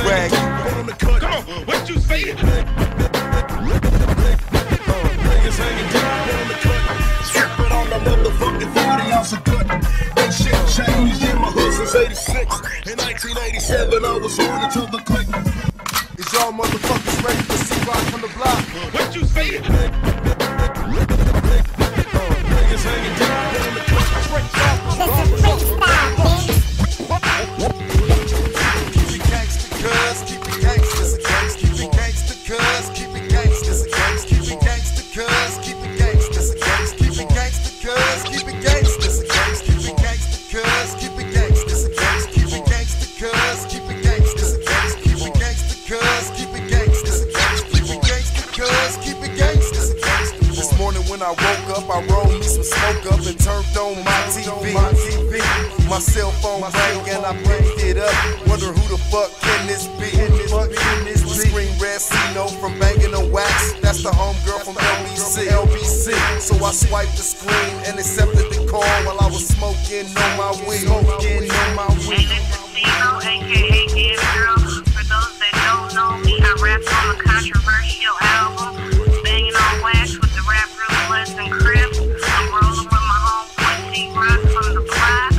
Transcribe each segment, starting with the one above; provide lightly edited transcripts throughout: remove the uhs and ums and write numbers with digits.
swag. On the cut. Come on, what you say? Niggas hanging down on the cut. Stripping on the motherfucking 40 ounce of gut. Ain't shit changed in my hood since 86. In 1987, I was on until the click. Is y'all motherfuckers ready to see rock from the block? What you say? Niggas hanging down on the cut. Straight off the keep it gangsta, cuz. Keep it gangsta, cuz. Keep it gangsta, cuz. Keep it gangsta, cuz. Keep it gangsta, cuz. Keep it gangsta, cuz. Keep it gangsta, cuz. Keep it gangsta, cuz. Keep it gangsta, cuz. Keep it gangsta, cuz. Keep it gangsta, cuz. Keep it gangsta, cuz. Keep it gangsta, cuz. Keep it gangsta, cuz. Keep it gangsta, cuz. Keep it gangsta, cuz. This morning when I woke up, I rolled me some smoke up and turned on my TV. My cell phone rang and I picked it up. Wonder who the fuck can this be? The screen red C-No from Bangin' on Wax. That's the homegirl from LBC. So I swiped the screen and accepted the call while I was smoking on my weed. Hey, this is C-No, aka Damn Girl. For those that don't know me, I rap on a controversial album, Bangin' on Wax with the rap group Bloods and Crips. I'm rolling with my homeboy T-Rock from the block.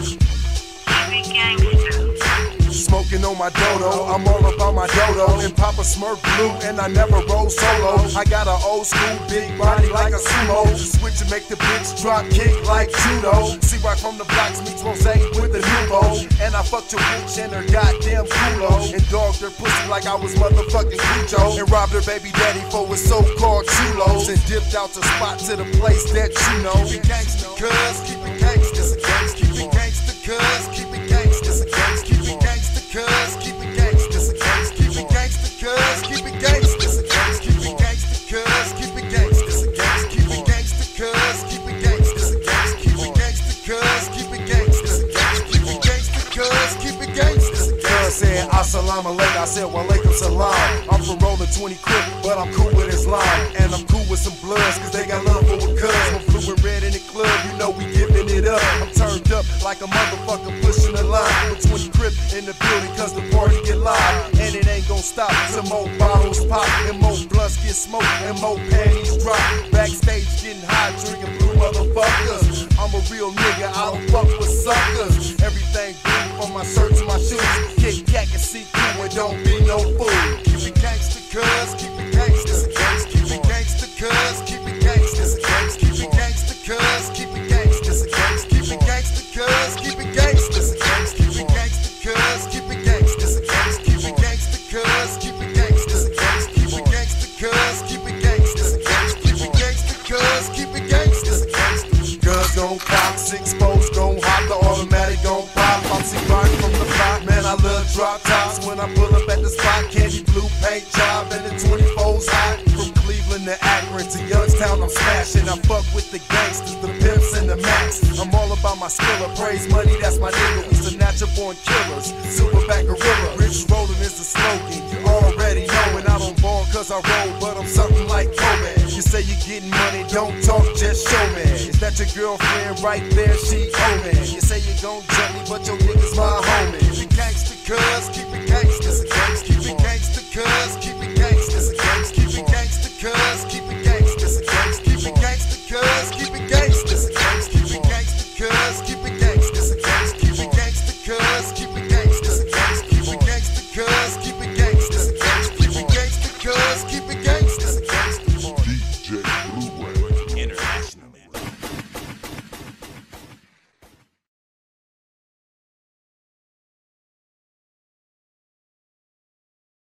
Keep it gangsta. Smoking on my dodo, I'm all about my dodo. And Papa Smurf blue, and I never roll solo. I got an old school big body like a sumo. Switch and make the bitch drop kick like judo. See right from the blocks meets Rose with the nouveau. And I fucked your bitch and her goddamn culo. And dogged her pussy like I was motherfucking Cujo. And robbed her baby daddy for his so-called chulos. And dipped out the spot to the place that you know. Keep it gangsta, cuz. Keep it gangsta, cuz. Keep it gangsta, cuz. Keep it gangsta, cuz. Keep it gangsta, cuz. Keep it gangsta, cuz. Keep it gangsta, cuz. Keep it gangsta, cuz. Keep it gangsta, cuz. Keep it gangsta, cuz. Keep it gangsta, cuz. Keep it gangsta, cuz. Keep it gangsta, cuz. Keep it gangsta, cuz. Keep it gangsta, cuz. Keep it gangsta, cuz. Saying assalamu alaikum, I said walaikum salam. I'm from Rolling 20 Crip, but I'm cool with Islam. And I'm cool with some Bloods, cause they got love for a cuz. When blue and red in the club, you know we giving it up. I'm turned up like a motherfucker pushing the line. With 20 Crip in the building, cause the party get live. And it ain't gon' stop till more bottles pop. And more blunts get smoked and more panties drop. Backstage getting high, drinking blue motherfuckers. I'm a real nigga, I don't fuck with suckers. Everything blue from my shirt to my shoes. Kick, cat, and see through and don't be no fool. Keep it gangsta, cuz. Keep it gangsta, cuz. Keep it gangsta, cuz. Keep it gangsta, cuz. Keep it gangsta, cuz. Keep it gangsta, cuz. Keep it gangsta, cuz. Keep it gangsta, cuz. Keep it gangsta, cuz. Keep it gangsta, cuz. Keep it gangsta, cuz. Keep it gangsta, cuz. Keep it gangsta, cuz. Keep it gangsta, cuz. Keep it gangsta, cuz. Keep it gangsta, cuz. Guns gon' pop, 6 foes gon' hop, the automatic gon' pop. I'm see rock from the block, man, I love drop tops. When I pull up at the spot, candy blue paint job, and the 24's hot. From Cleveland to Akron to Youngstown, I'm smashing. I fuck with the gangsters, the pimps, and the max. I'm all about my skiller, praise money, that's my nigga. We some natural born killers, silverback gorilla. Rich rollin' is the slogan, you already know it. I don't ball cause I roll, but I'm something like Kobe. You say you getting money, don't talk, just show me. Is that your girlfriend right there? She owe me. You say you gon' jump me, but your nigga's my homie. Keep it gangsta, cuz. Keep